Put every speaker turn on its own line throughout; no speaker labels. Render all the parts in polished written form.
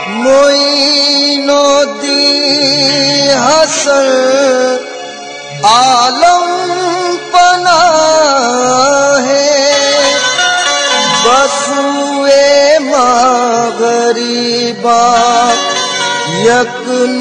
मोइनुद्दीन हसन आलम पना है, बसुए मगरिबा यक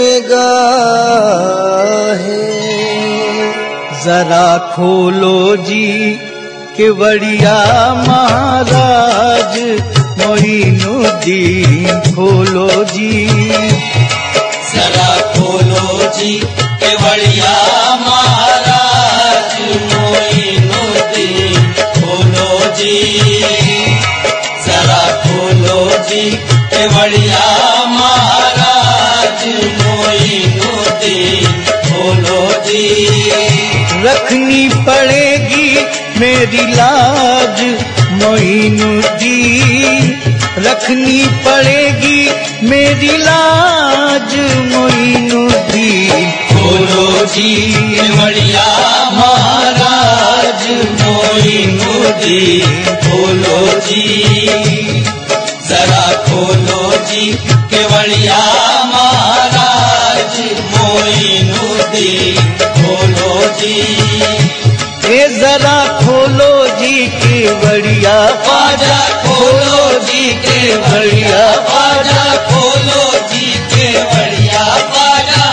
निगाह है।
जरा खोलो जी केवड़िया महाराज मोइनुद्दीन खोलो जी।
जरा खोलो जी केवड़िया महाराज मोइनुद्दीन खोलो जी। जरा खोलो जी केवड़िया महाराज मोइनुद्दीन खोलो जी।
रखनी पड़ेगी मेरी लाज मोइनुद्दीन, रखनी पड़ेगी मेरी लाज मोइनुद्दीन
खोलो जी केवड़िया महाराज मोइनुद्दीन खोलो जी। जरा खोलो जी केवड़िया महाराज मोइनुद्दीन खोलो जी।
ए जरा खोलो जी केवड़िया
ख्वाजा खोलो जी केवड़िया ख्वाजा खोलो जी केवड़िया ख्वाजा।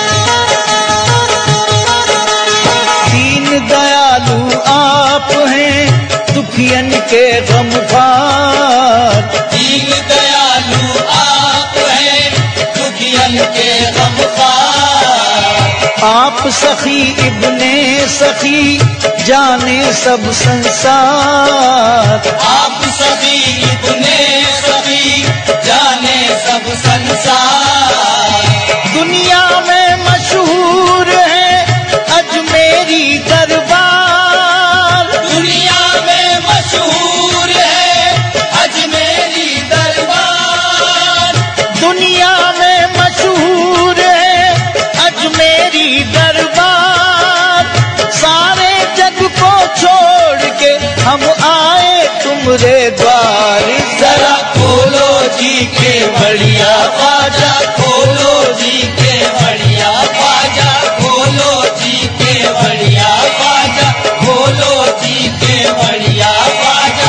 दीन दयालु आप हैं दुखियन के गमख्वार।
दीन दयालु आप हैं दुखियन के गमख्वार।
आप सखी इब्ने सखी जाने सब संसार।
आप सखी इब्ने सखी जाने सब संसार।
दुनिया में मशहूर है अजमेरी दरबार।
दुनिया में मशहूर है अजमेरी दरबार।
दुनिया में मशहूर है अजमेरी दरबार। सारे जग को छोड़ के हम आए तुमरे द्वार।
जरा खोलो जी केवड़िया ख्वाजा खोलो जी केवड़िया ख्वाजा खोलो जी केवड़िया ख्वाजा खोलो जी केवड़िया ख्वाजा।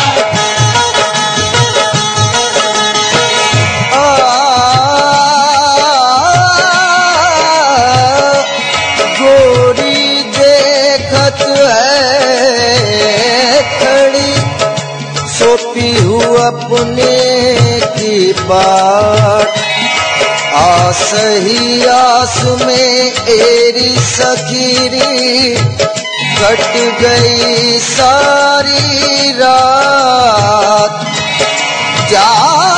गोरी देखत है खड़ी सोपी हूँ अपने की बात। आस ही आस में एरी सखीरी कट गई सारी रात। जा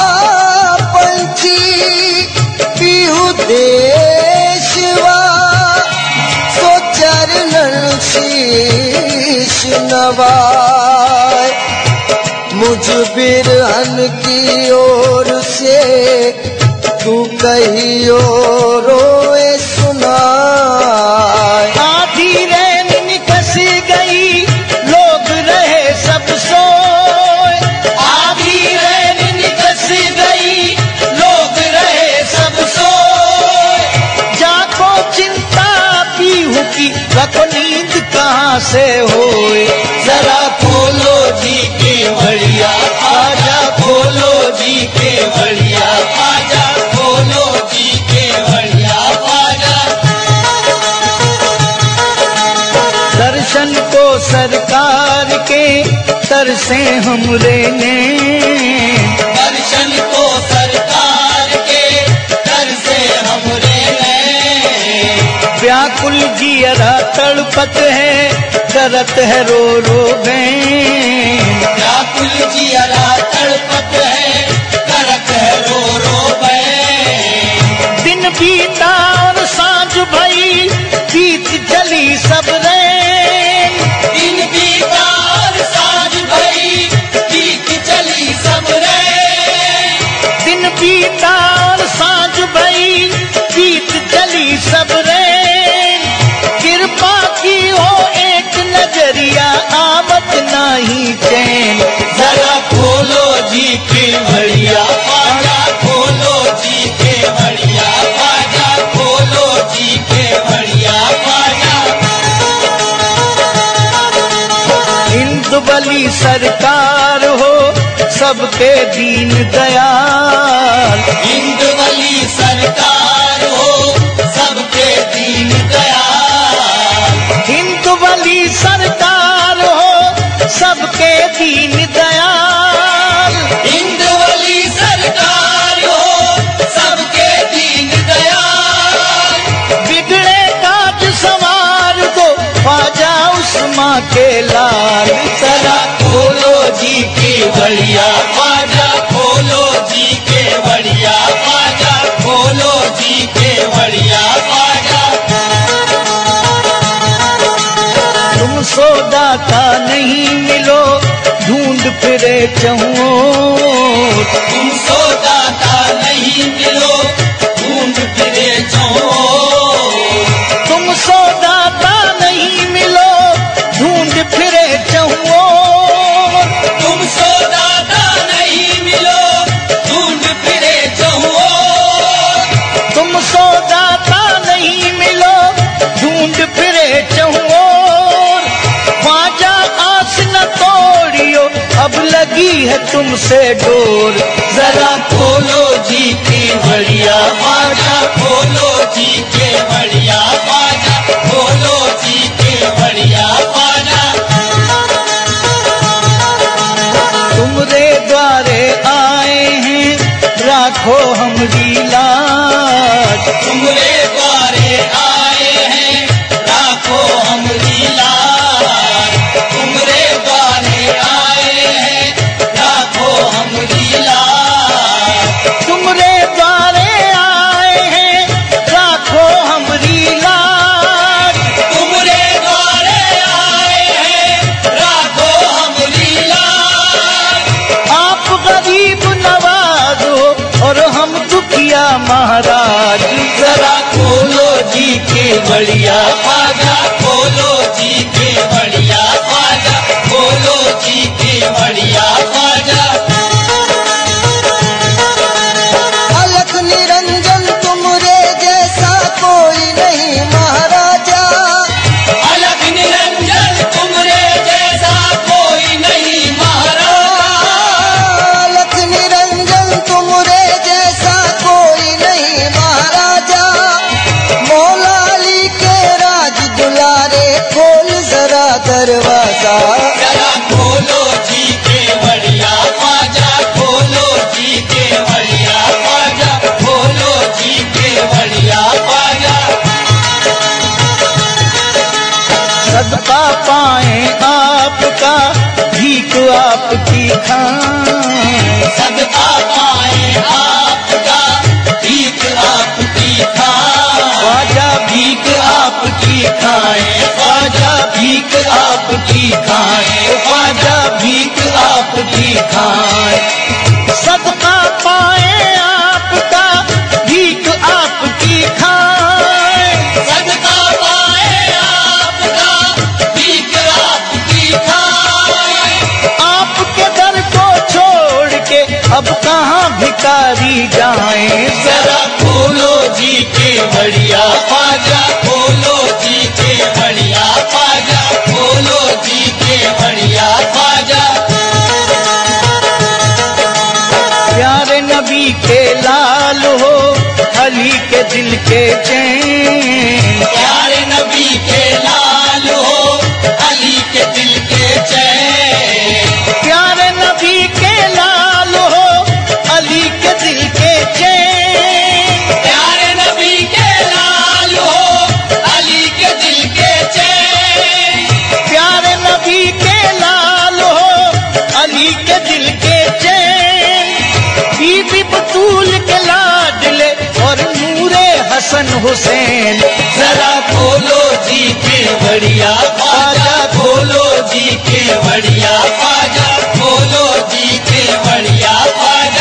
पंछी पीहू देशवा सो चरणन शीश नवाए। मुझ बिरहन की ओर से तू कहियो रोए सुनाए।
आधी रैन निकस गई लोग रहे सब सोए।
आधी रैन निकस गई लोग रहे सब सोए।
जाको चिंता पीहू की रखो नींद कहाँ से होए।
जरा खोलो जी केवड़िया ख्वाजा खोलो जी केवड़िया ख्वाजा खोलो जी केवड़िया ख्वाजा।
दर्शन को सरकार के तरसे हमरे ने।
दर्शन को सरकार के दर से हमरे ने।
व्याकुल जियरा तड़पत है करत है रो रो बैन।
व्याकुल जियरा तड़पत है करत है रो रो बैन।
दिन बीता और सांझ भई बीत चली सब रैन।
दिन बीता और सांझ भई बीत चली सब रैन।
दिन बीता और सांझ भई बीत चली सब रैन। कृपा की हो एक नजरिया आवत नाही चैन। वाली सरकार हो सबके दीन दयाल।
हिंद वाली सरकार हो सबके दीन दयाल।
हिंद वाली सरकार हो सबके दीन दयाल।
हिंद वाली सरकार हो सबके दीन दयाल।
बिगड़े काज संवार दो ख्वाजा उस्मा के लाल।
जरा खोलो जी के बढ़िया ख्वाजा, खोलो जी के बढ़िया ख्वाजा, खोलो जी के बढ़िया ख्वाजा।
तुम सौदाता नहीं मिलो ढूंढ फिरे चहुओर।
तुम सोदाता नहीं मिलो ढूंढ फिरे चहुओर।
तुम सौदाता नहीं मिलो ढूंढ फिरे चहुओर।
तुम सोदाता नहीं मिलो ढूंढ फिरे चहुओर।
तुम सौदाता नहीं मिलो ढूंढ फिरे चहुओर। ख्वाजा आस न तोड़ियो अब लगी है तुमसे डोर।
जरा खोलो जी के बढ़िया ख्वाजा, खोलो जी के बढ़िया ख्वाजा, खोलो जी के बढ़िया ख्वाजा।
तुमरे द्वारे आए हैं राखो हमरी लाज।
तुमरे द्वारे आए हैं राखो हमरी लाज। तुमरे द्वारे आए हैं राखो हमरी लाज।
तुमरे द्वारे आए हैं राखो हमरी लाज।
तुमरे द्वारे आए हैं राखो हमरी लाज।
आप गरीब नवाजो और हम दुखिया महाराज।
जरा खोलो जी के बढ़िया ख्वाजा, खोलो जी के बढ़िया ख्वाजा, खोलो जी के बढ़िया ख्वाजा।
अलख निरंजन तुमरे जैसा कोई नहीं महाराजा।
अलख निरंजन तुमरे जैसा कोई नहीं महाराज।
अलख निरंजन तुमरे जैसा कोई नहीं महाराजा। मौला अली के राज दुलारे खोल जरा दरवाजा।
जरा खोलो जी के बढ़िया ख्वाजा, खोलो जी के बढ़िया ख्वाजा, खोलो जी के बढ़िया ख्वाजा।
सदका पाए आपका भीख आपकी खाएं।
सदका पाए आपका भीख आपकी खाए।
ख्वाजा
भीख आपकी खाए, ख्वाजा भीख आपकी खाए, ख्वाजा भीख आपकी खाए।
सदका पाए आपका भीख आपकी खाएं।
सदका पाए आपका भीख आपकी खाए।
आपके दर को छोड़ के अब कहाँ भिखारी जाएं।
जरा खोलो जी के बढ़िया ख्वाजा, खोलो जी के बढ़िया ख्वाजा, खोलो जी के बढ़िया ख्वाजा।
प्यारे नबी के लाल हो अली के दिल के चैन।
प्यारे नबी के लाल हो अली के दिल के चैन।
प्यारे नबी के लाल हो अली के दिल के चैन।
प्यारे नबी के लाल हो अली के दिल के चैन।
प्यारे नबी के लाल हो अली के दिल के चैन। बीबी बतूल के लाडले और नूरे हसन हुसैन।
जरा खोलो जी के बढ़िया ख्वाजा, खोलो जी के बढ़िया ख्वाजा, खोलो जी के बढ़िया ख्वाजा।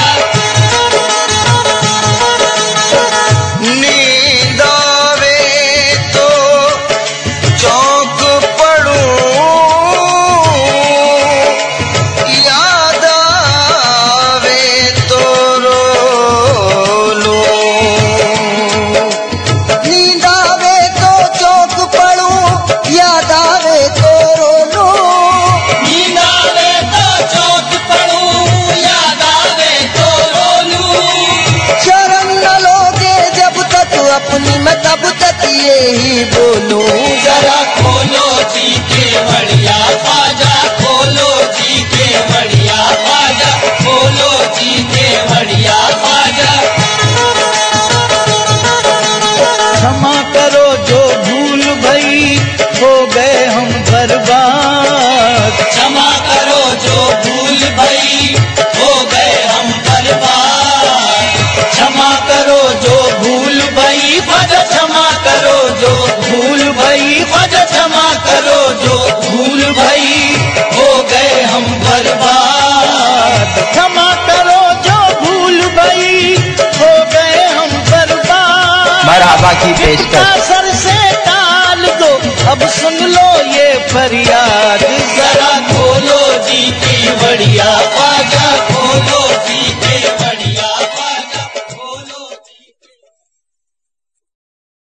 नींद आवे तो चौक पड़ूं, याद आवे तो रो लूं। नींद आवे तो चौक पड़ूं, याद आवे तो रो लूं।
नींद
नहीं बोलूं
जरा खोलो जी के बढ़िया बाजा, खोलो जी के बढ़िया बाजा, खोलो जी के बढ़िया बाजा।
क्षमा करो जो भूल भई, हो गए हम बर्बाद।
क्षमा करो जो भूल भई, हो गए हम बर्बाद। क्षमा करो जो भूल भई, फज क्षमा करो जो भूल भई, फज क्षमा करो जो भूल भई, हो गए हम बर्बाद।
क्षमा करो जो भूल भई, हो गए हम बर्बाद।
मरहबा की पेशकश।
सर से टाल दो, अब सुन लो ये फरियाद।
जरा खोलो जी की बढ़िया